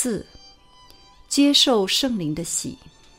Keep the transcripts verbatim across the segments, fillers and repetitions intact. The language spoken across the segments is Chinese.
四，接受圣灵的洗。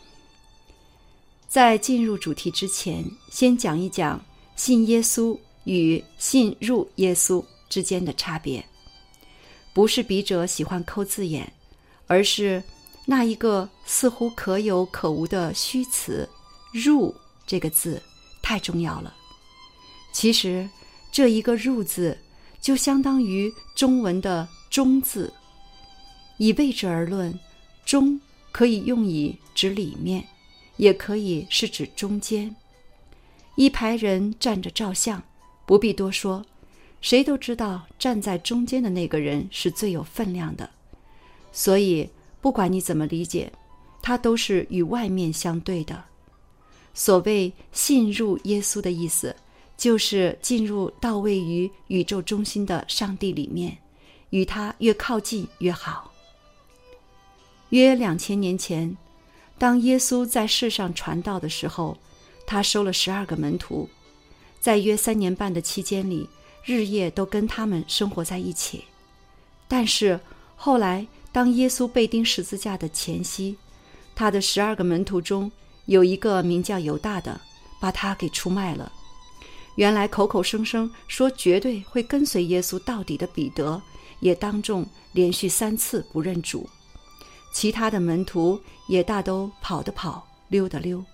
在进入主题之前，先讲一讲信耶稣与信入耶稣之间的差别。不是笔者喜欢抠字眼，而是那一个似乎可有可无的虚词入这个字太重要了。其实这一个入字就相当于中文的中字，以位置而论，中可以用以指里面，也可以是指中间。一排人站着照相，不必多说，谁都知道站在中间的那个人是最有分量的。所以不管你怎么理解，它都是与外面相对的。所谓信入耶稣的意思，就是进入到位于宇宙中心的上帝里面，与他越靠近越好。约两千年前，当耶稣在世上传道的时候，他收了十二个门徒，在约三年半的期间里，日夜都跟他们生活在一起。但是后来，当耶稣被钉十字架的前夕，他的十二个门徒中有一个名叫犹大的，把他给出卖了。原来口口声声说绝对会跟随耶稣到底的彼得，也当众连续三次不认主。其他的门徒也大都跑的跑，溜的溜。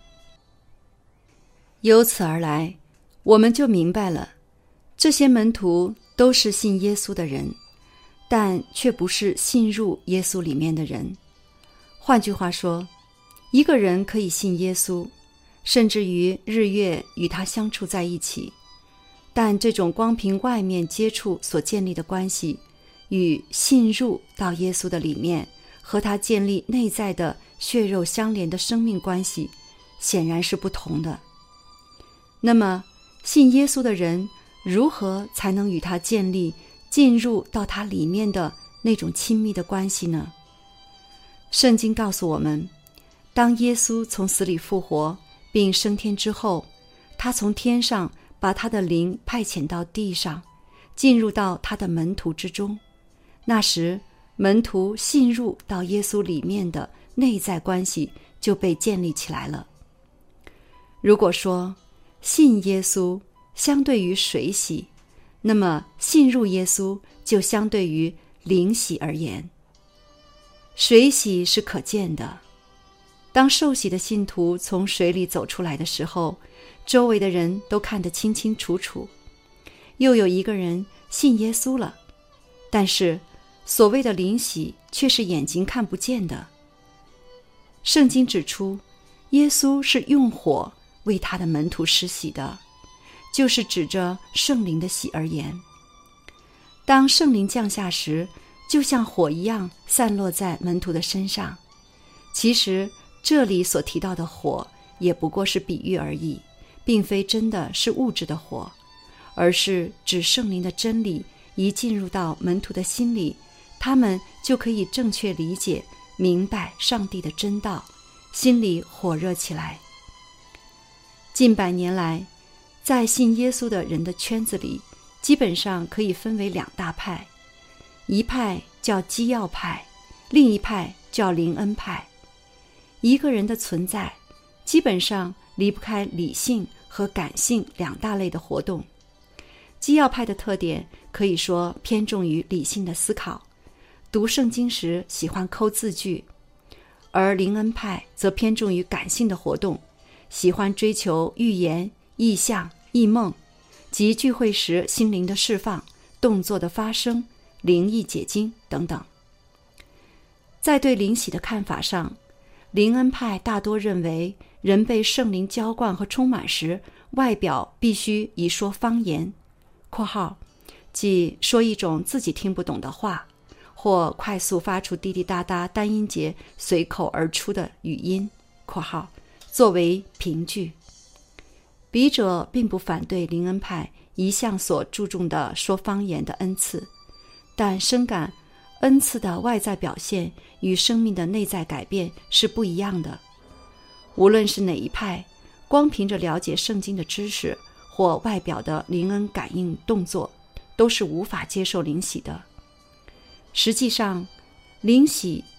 由此而来，我们就明白了，这些门徒都是信耶稣的人，但却不是信入耶稣里面的人。换句话说，一个人可以信耶稣，甚至于日月与他相处在一起，但这种光凭外面接触所建立的关系，与信入到耶稣的里面，和他建立内在的血肉相连的生命关系，显然是不同的。那么，信耶稣的人如何才能与他建立进入到他里面的那种亲密的关系呢？圣经告诉我们，当耶稣从死里复活并升天之后，他从天上把他的灵派遣到地上，进入到他的门徒之中。那时门徒信入到耶稣里面的内在关系就被建立起来了。如果说信耶稣相对于水洗，那么信入耶稣就相对于灵洗而言。水洗是可见的，当受洗的信徒从水里走出来的时候，周围的人都看得清清楚楚。又有一个人信耶稣了，但是所谓的灵洗却是眼睛看不见的。圣经指出，耶稣是用火为他的门徒施洗的，就是指着圣灵的洗而言。当圣灵降下时，就像火一样散落在门徒的身上。其实这里所提到的火也不过是比喻而已，并非真的是物质的火，而是指圣灵的真理一进入到门徒的心里，他们就可以正确理解明白上帝的真道，心里火热起来。近百年来，在信耶稣的人的圈子里，基本上可以分为两大派，一派叫基要派，另一派叫灵恩派。一个人的存在基本上离不开理性和感性两大类的活动。基要派的特点可以说偏重于理性的思考，读圣经时喜欢抠字句，而灵恩派则偏重于感性的活动，喜欢追求预言、意象、异梦，及聚会时心灵的释放、动作的发生、灵异解经等等。在对灵洗的看法上，灵恩派大多认为人被圣灵浇灌和充满时，外表必须以说方言（括号即说一种自己听不懂的话，或快速发出滴滴答答单音节随口而出的语音）（括号作为凭据。笔者并不反对灵恩派一向所注重的说方言的恩赐，但深感恩赐的外在表现与生命的内在改变是不一样的。无论是哪一派，光凭着了解圣经的知识或外表的灵恩感应动作，都是无法接受灵洗的。实际上，灵洗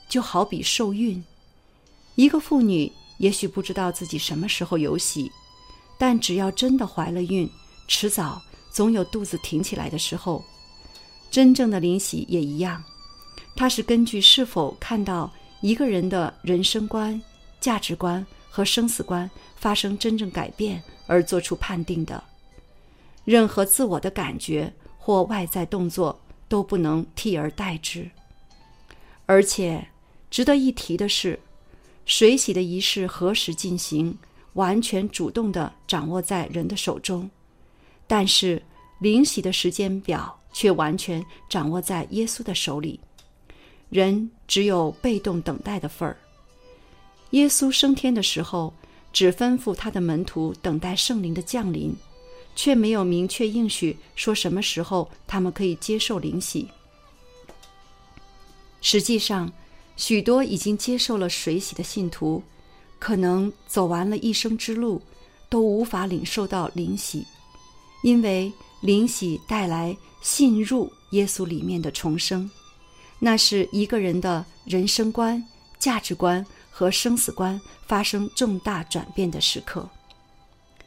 就好比受孕。一个妇女也许不知道自己什么时候有喜，但只要真的怀了孕，迟早总有肚子挺起来的时候。真正的灵喜也一样，它是根据是否看到一个人的人生观、价值观和生死观发生真正改变而做出判定的。任何自我的感觉或外在动作都不能替而代之。而且值得一提的是，水洗的仪式何时进行，完全主动地掌握在人的手中，但是灵洗的时间表却完全掌握在耶稣的手里，人只有被动等待的份儿。耶稣升天的时候，只吩咐他的门徒等待圣灵的降临，却没有明确应许说什么时候他们可以接受灵洗。实际上，许多已经接受了水洗的信徒，可能走完了一生之路，都无法领受到灵洗，因为灵洗带来信入耶稣里面的重生，那是一个人的人生观、价值观和生死观发生重大转变的时刻。